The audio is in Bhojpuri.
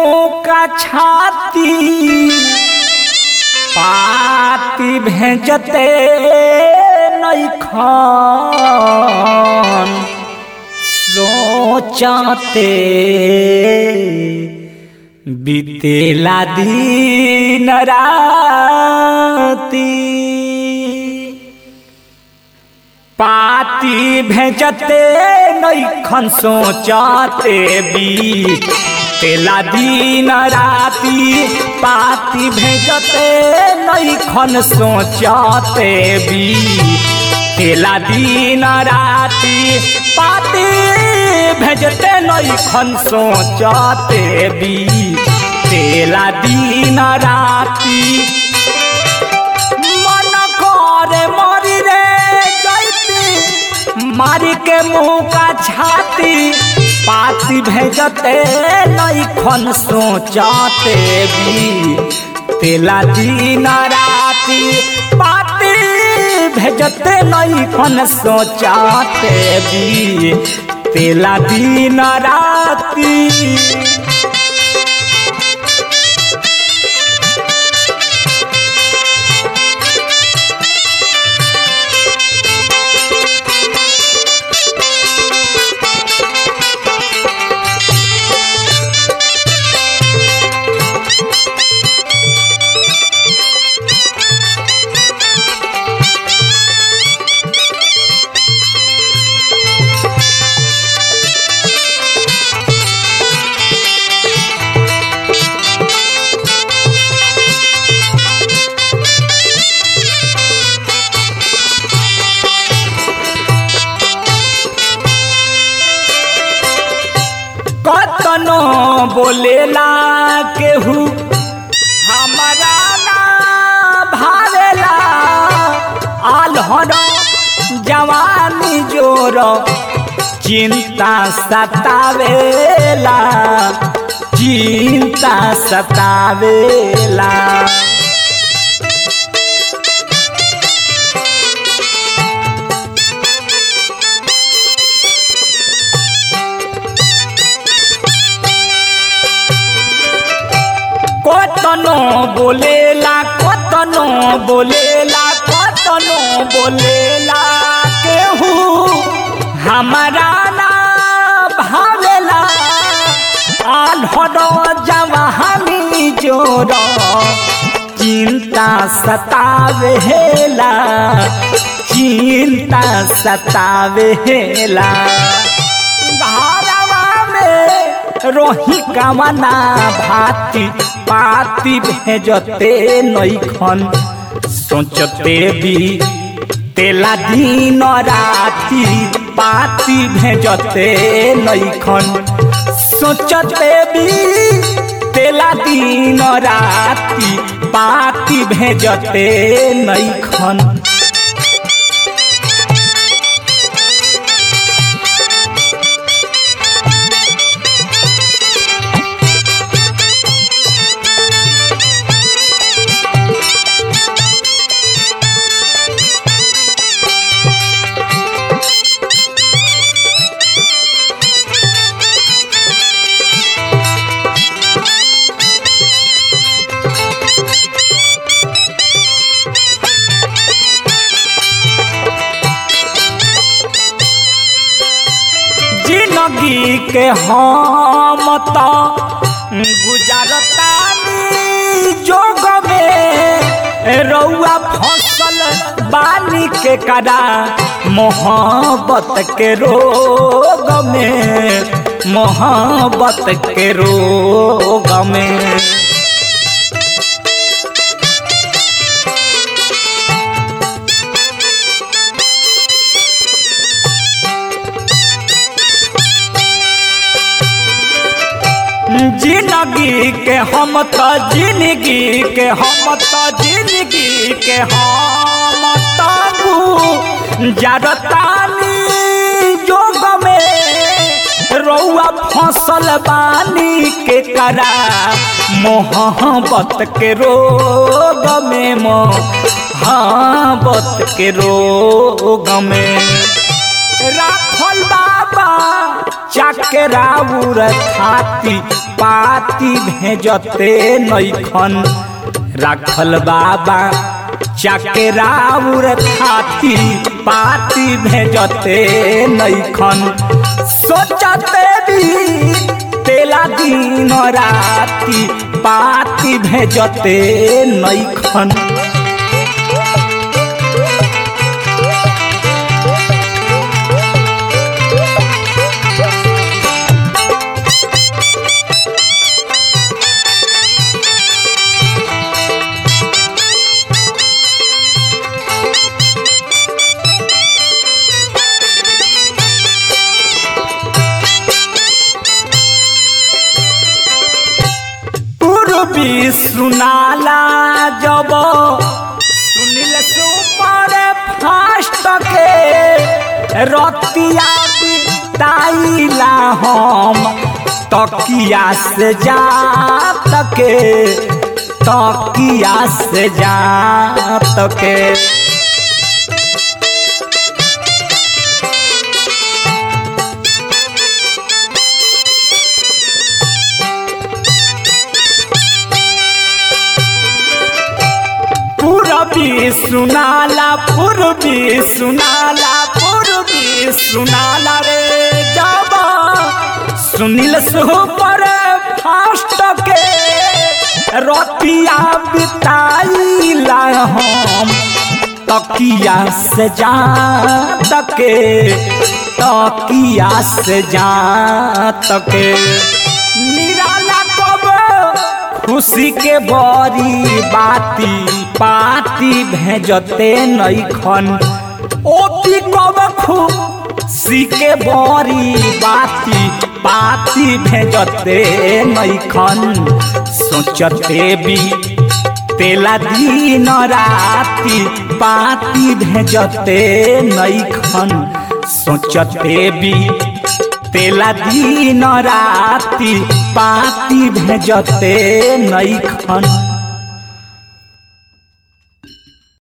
मुँह का छाती पाती भेजते नइखन सोचते बीतेला दिन राती पाती भेजते नइखन सोचते बीतेला दिन राती पाती भेजते नइखन सोचते बीतेला दिन राती पाती भेजते नइखन सोचते बीतेला दिन राती मन करे मरी रे जैती मारी के मुँह का छाती पाती भेजते नइखन सोचते बीतेला दिन राती पाती भेजते नइखन सोचते बीतेला दिन राती कतनो बोलेला केहू हमारा ना भावेला आल्हर जवानी जोर चिंता सतावेला चिंता सतावेला कतनो बोलेला कतनो बोलेला कतनो बोलेला केहू हमारा ना भावेला आल्हर जवानी जोर चिंता सतावेला चिंता सतावेला घरवा में रोही कामना भाती पाती भेजते नइखन सोचते बीतेला दिन राती पाती भेजते नइखन सोचते बीतेला दिन राती पाती भेजते नइखन जिंदगी के हम तो गुजारतानी जोग में रउआ फसल बानी के करा मोहब्बत के रोग में मोहब्बत के रोग में जिंदगी के हम तो जिंदगी के हम तो जिंदगी के हम तो जरतानी जोग में रउआ फसल बानी के करा मोहब्बत के रोग में मोहब्बत के रोग में राखल बा बाबा चकराउर थाती पाती भेजते नैखन राखल बाबा चकराउर थाती पाती भेजते नैखन सोचते भी तेला दिन राती पाती भेजते नैखन सुनाला जब सुनिल सुपर फास्ट के रतिया बिताइला हम तकिया से जा तके तकिया से जा तके पूर्वी सुनाला रे जब सुनिल सुपर फास्ट के रतिया बिताइला हम तकिया से जा तके तकिया से जा तके निराला कब खुशी के बड़ी बाती पाती भेजते नैखन ओती कब खुशी के बड़ी बाती पाती भेजते नैखन सोचते भी तेला दिन राती पाती भेजते नैखन सोचते भी तेला दिन राती पाती भेजते नैखन।